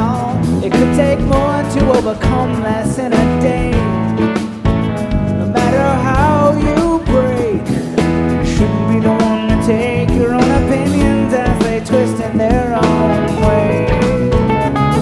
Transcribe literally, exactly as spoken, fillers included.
all. It could take more to overcome less, and